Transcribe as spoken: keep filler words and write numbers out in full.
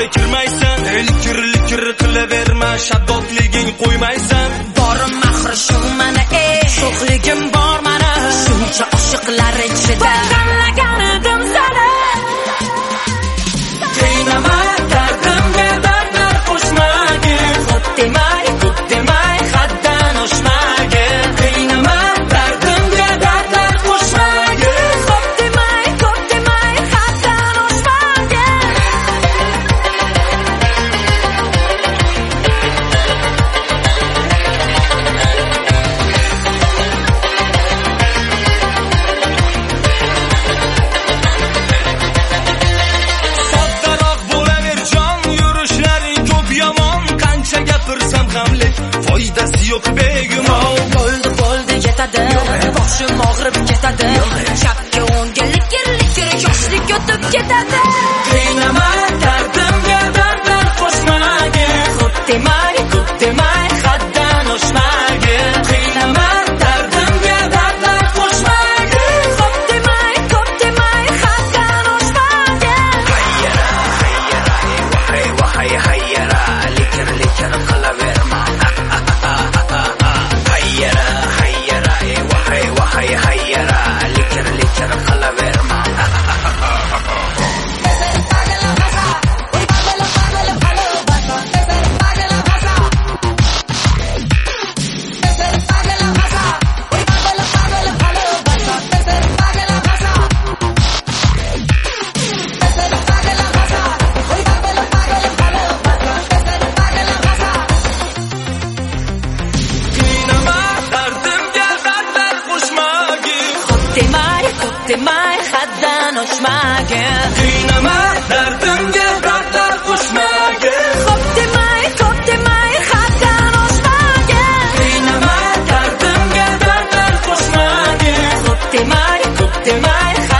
ishga kirmaysan, likir likir qilaverma, shaddodliging qo'ymaysan. Borim mahri shu mana ey, sho'xligim bor mana, shuncha oshiqlar ichida tanlaganidim seni. Qiynama dardimga dardlar qo'shmagin, Ko'p demay, ko'p demay haddan oshmagin. Qiynama dardimga dardlar qo'shmagin, ko'p demay, ko'p demay haddan oshmagin. soddaroq bo'laver jon, yurishlaring ko'p yomon. Qancha gapirsam ham lek foydasi yo'q begumon. Bo'ldi bo'ldi yetadi, boshim og'rib ketadi, chapga o'ngga likir likir yoshlik o'tib ketadi. Qiynama dardimga dardlar qo'shmagin, Ko'p demay, ko'p demay haddan oshmagin. Qiynama dardimga dardlar qo'shmagin. ko'p demay, ko'p demay haddan oshmagin. Hayyara, hayyara, vahay, vahay, hayyara, likir, likir qilaverma. Hayyara, hayyara, vahay, vahay, hayyara, likir, likir qilaverma. Qiynama dardimga dardlar qo'shmagin, Ko'p demay, ko'p demay haddan oshmagin. qiynama dardimga dardlar qo'shmagin. Ko'p demay, ko'p demay haddan oshmagin. Qiynama dardimga dardlar qo'shmagin, Ko'p demay, ko'p demay